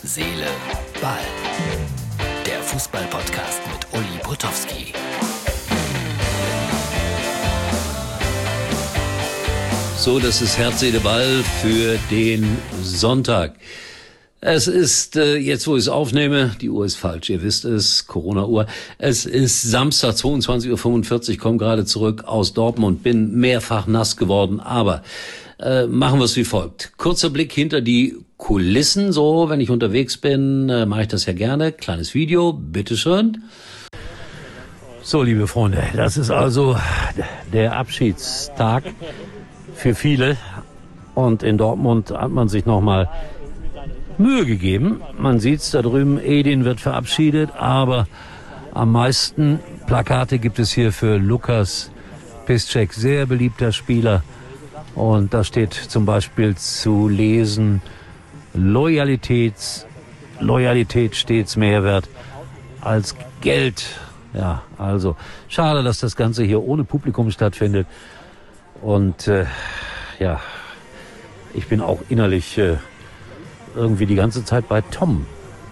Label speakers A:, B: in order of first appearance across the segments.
A: Seele, Ball. Der Fußball-Podcast mit Uli Potowski.
B: So, das ist Herz, Seele, Ball für den Sonntag. Es ist, jetzt wo ich es aufnehme, die Uhr ist falsch, ihr wisst es, Corona-Uhr. Es ist Samstag, 22:45 Uhr, komme gerade zurück aus Dortmund, bin mehrfach nass geworden, aber machen wir es wie folgt. Kurzer Blick hinter die Kulissen, so, wenn ich unterwegs bin, mache ich das ja gerne. Kleines Video, bitteschön. So, liebe Freunde, das ist also der Abschiedstag für viele. Und in Dortmund hat man sich nochmal Mühe gegeben. Man sieht's da drüben, Edin wird verabschiedet, aber am meisten Plakate gibt es hier für Lukas Piszczek, sehr beliebter Spieler. Und da steht zum Beispiel zu lesen, Loyalität stets mehr wert als Geld. Ja, also schade, dass das Ganze hier ohne Publikum stattfindet. Und ja, ich bin auch innerlich irgendwie die ganze Zeit bei Tom.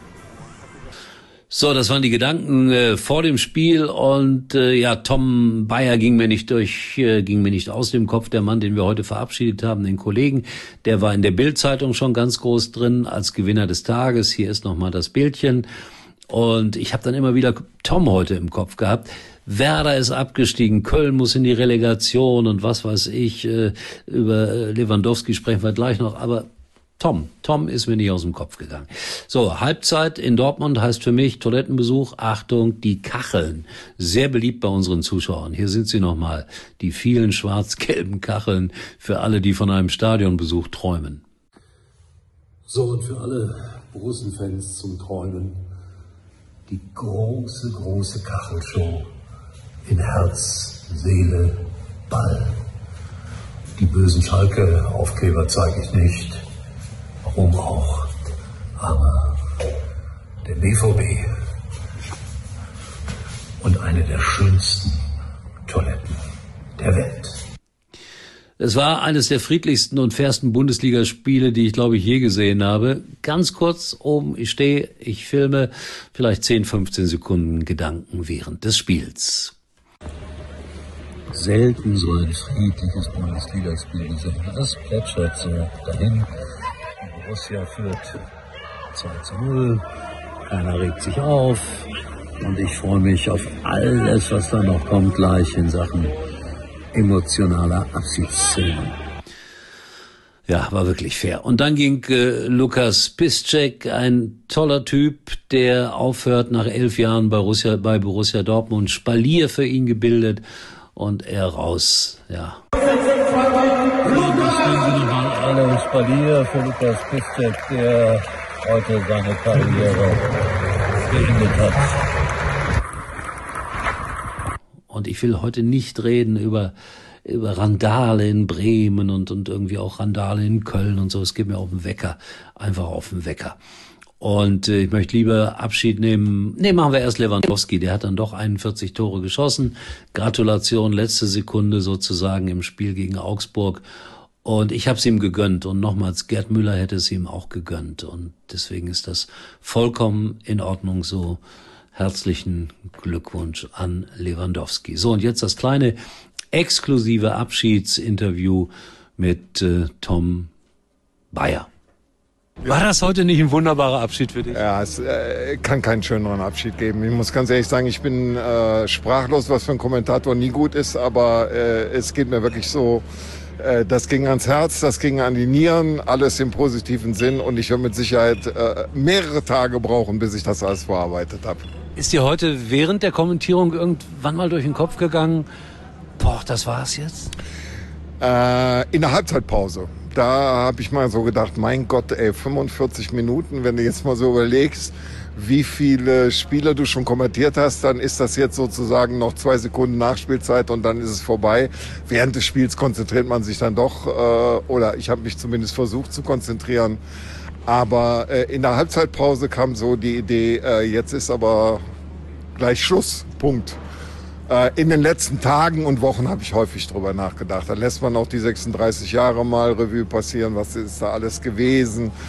B: So, das waren die Gedanken vor dem Spiel und ja, Tom Bayer ging mir nicht aus dem Kopf. Der Mann, den wir heute verabschiedet haben, den Kollegen, der war in der Bild-Zeitung schon ganz groß drin als Gewinner des Tages. Hier ist nochmal das Bildchen. Und ich habe dann immer wieder Tom heute im Kopf gehabt. Werder ist abgestiegen, Köln muss in die Relegation und was weiß ich. Über Lewandowski sprechen wir gleich noch, aber Tom ist mir nicht aus dem Kopf gegangen. So, Halbzeit in Dortmund heißt für mich Toilettenbesuch, Achtung, die Kacheln. Sehr beliebt bei unseren Zuschauern. Hier sind sie nochmal, die vielen schwarz-gelben Kacheln für alle, die von einem Stadionbesuch träumen. So, und für alle Borussen-Fans zum Träumen, die große Kachelshow in Herz, Seele, Ball. Die bösen Schalke-Aufkleber zeige ich nicht. Warum auch? Aber der BVB und eine der schönsten Toiletten der Welt. Es war eines der friedlichsten und fairsten Bundesligaspiele, die ich, glaube ich, je gesehen habe. Ganz kurz oben, ich stehe, ich filme, vielleicht 10, 15 Sekunden Gedanken während des Spiels. Selten so ein friedliches Bundesligaspiel gesehen. Das plätschert so dahin. Borussia führt 2:0. Keiner regt sich auf. Und ich freue mich auf alles, was da noch kommt, gleich in Sachen emotionaler Abschiedsszenen. Ja, war wirklich fair. Und dann ging Lukas Piszczek, ein toller Typ, der aufhört nach 11 Jahren bei Borussia Dortmund. Spalier für ihn gebildet und er raus. Ja. Alle Spalier für Lukas Piszczek, der heute seine Karriere beendet hat. Und ich will heute nicht reden über Randale in Bremen und irgendwie auch Randale in Köln und so. Es geht mir auf den Wecker, einfach auf den Wecker. Und ich möchte lieber Abschied nehmen. Machen wir erst Lewandowski. Der hat dann doch 41 Tore geschossen. Gratulation, letzte Sekunde sozusagen im Spiel gegen Augsburg. Und ich habe es ihm gegönnt. Und nochmals, Gerd Müller hätte es ihm auch gegönnt. Und deswegen ist das vollkommen in Ordnung so. Herzlichen Glückwunsch an Lewandowski. So, und jetzt das kleine exklusive Abschiedsinterview mit Tom Bayer. War das heute nicht ein wunderbarer Abschied für dich?
C: Ja, es kann keinen schöneren Abschied geben. Ich muss ganz ehrlich sagen, ich bin sprachlos, was für ein Kommentator nie gut ist, aber es geht mir wirklich so, das ging ans Herz, das ging an die Nieren, alles im positiven Sinn und ich werde mit Sicherheit mehrere Tage brauchen, bis ich das alles verarbeitet habe.
B: Ist dir heute während der Kommentierung irgendwann mal durch den Kopf gegangen, boah, das war's jetzt?
C: In der Halbzeitpause. Da habe ich mal so gedacht, mein Gott, 45 Minuten, wenn du jetzt mal so überlegst, wie viele Spiele du schon kommentiert hast, dann ist das jetzt sozusagen noch 2 Sekunden Nachspielzeit und dann ist es vorbei. Während des Spiels konzentriert man sich dann doch, oder ich habe mich zumindest versucht zu konzentrieren. Aber in der Halbzeitpause kam so die Idee, jetzt ist aber gleich Schluss, Punkt. In den letzten Tagen und Wochen habe ich häufig drüber nachgedacht. Dann lässt man auch die 36 Jahre mal Revue passieren, was ist da alles gewesen.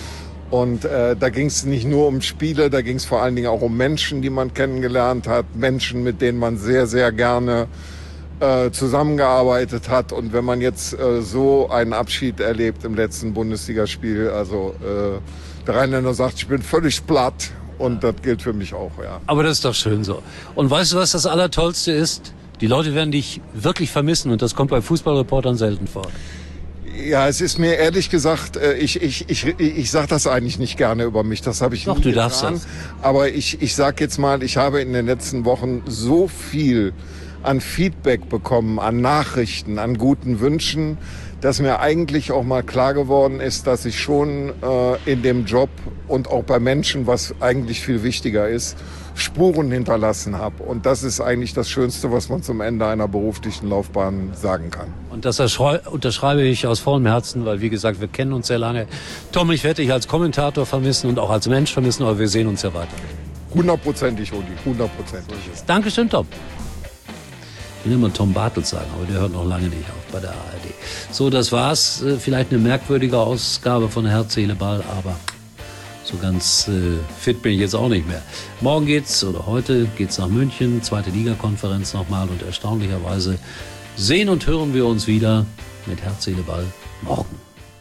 C: Und da ging es nicht nur um Spiele, da ging es vor allen Dingen auch um Menschen, die man kennengelernt hat, Menschen, mit denen man sehr, sehr gerne zusammengearbeitet hat. Und wenn man jetzt so einen Abschied erlebt im letzten Bundesligaspiel, also der Rheinländer sagt, ich bin völlig platt, und das gilt für mich auch, ja.
B: Aber das ist doch schön so. Und weißt du, was das Allertollste ist? Die Leute werden dich wirklich vermissen, und das kommt bei Fußballreportern selten vor.
C: Ja, es ist mir ehrlich gesagt, ich sage das eigentlich nicht gerne über mich, das habe ich
B: Doch,
C: nie
B: du
C: getan.
B: darfst das.
C: Aber ich sag jetzt mal, ich habe in den letzten Wochen so viel an Feedback bekommen, an Nachrichten, an guten Wünschen, dass mir eigentlich auch mal klar geworden ist, dass ich schon in dem Job und auch bei Menschen, was eigentlich viel wichtiger ist, Spuren hinterlassen habe. Und das ist eigentlich das Schönste, was man zum Ende einer beruflichen Laufbahn sagen kann.
B: Und das unterschreibe ich aus vollem Herzen, weil, wie gesagt, wir kennen uns sehr lange. Tom, ich werde dich als Kommentator vermissen und auch als Mensch vermissen, aber wir sehen uns ja weiter.
C: 100%ig, Uli, 100%.
B: Dankeschön, Tom. Ich will immer Tom Bartels sagen, aber der hört noch lange nicht auf bei der ARD. So, das war's. Vielleicht eine merkwürdige Ausgabe von Herz, Seele, Ball, aber so ganz fit bin ich jetzt auch nicht mehr. Morgen heute geht's nach München, 2. Liga-Konferenz nochmal, und erstaunlicherweise sehen und hören wir uns wieder mit Herz, Seele, Ball morgen.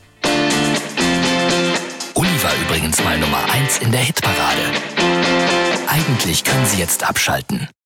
A: Uli war übrigens mal Nummer 1 in der Hitparade. Eigentlich können Sie jetzt abschalten.